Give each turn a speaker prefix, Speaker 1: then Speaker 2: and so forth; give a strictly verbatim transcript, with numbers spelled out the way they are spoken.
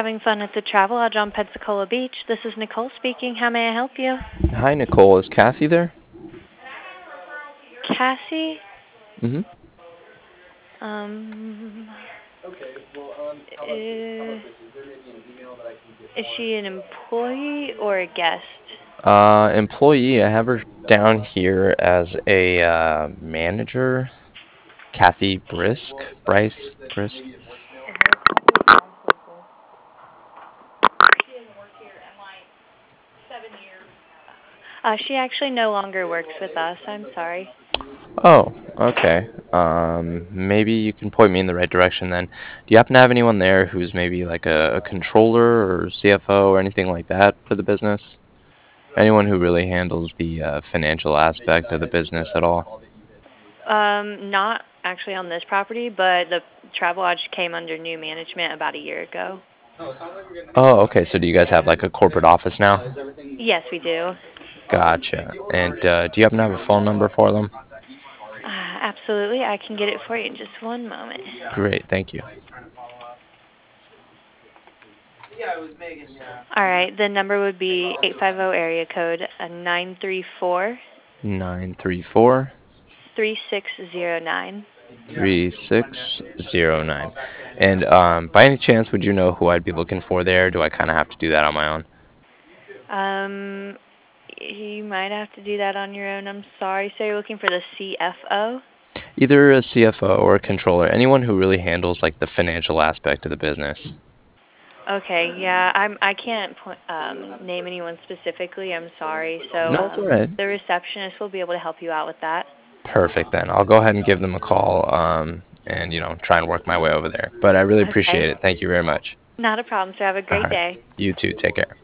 Speaker 1: having fun at the Travel Lodge on Pensacola Beach. This is Nicole speaking. How may I help you?
Speaker 2: Hi, Nicole. Is Cassie there?
Speaker 1: Cassie?
Speaker 2: Mm-hmm.
Speaker 1: Um, uh, is she an employee or a guest?
Speaker 2: Uh, employee. I have her down here as a uh, manager. Kathy Brisk? Bryce Brisk?
Speaker 1: Uh, she actually no longer works with us. I'm sorry.
Speaker 2: Oh, okay. Um, maybe you can point me in the right direction then. Do you happen to have anyone there who's maybe like a, a controller or C F O or anything like that for the business? Anyone who really handles the uh, financial aspect of the business at all?
Speaker 1: Um, not actually on this property, but the Travel Lodge came under new management about a year ago.
Speaker 2: Oh, okay. So do you guys have like a corporate office now?
Speaker 1: Yes, we do.
Speaker 2: Gotcha. And uh, do you happen to have a phone number for them?
Speaker 1: Uh, absolutely. I can get it for you in just one moment.
Speaker 2: Great, thank you.
Speaker 1: All right. The number would be eight five zero area code uh, nine three four
Speaker 2: Nine three four
Speaker 1: three six zero nine.
Speaker 2: three six zero nine. And um, by any chance, would you know who I'd be looking for there? Do I kind of have to do that on my own?
Speaker 1: Um, you might have to do that on your own. I'm sorry. So you're looking for the C F O?
Speaker 2: Either a C F O or a controller, anyone who really handles like the financial aspect of the business.
Speaker 1: Okay. Yeah. I'm. I can't point, um, name anyone specifically. I'm sorry. So
Speaker 2: No, it's all
Speaker 1: um,
Speaker 2: right.
Speaker 1: the receptionist will be able to help you out with that.
Speaker 2: Perfect then. I'll go ahead and give them a call um, and you know try and work my way over there. But I really
Speaker 1: Okay.
Speaker 2: appreciate it. Thank you very much.
Speaker 1: Not a problem. So have a
Speaker 2: All
Speaker 1: great
Speaker 2: right.
Speaker 1: day.
Speaker 2: You too. Take care.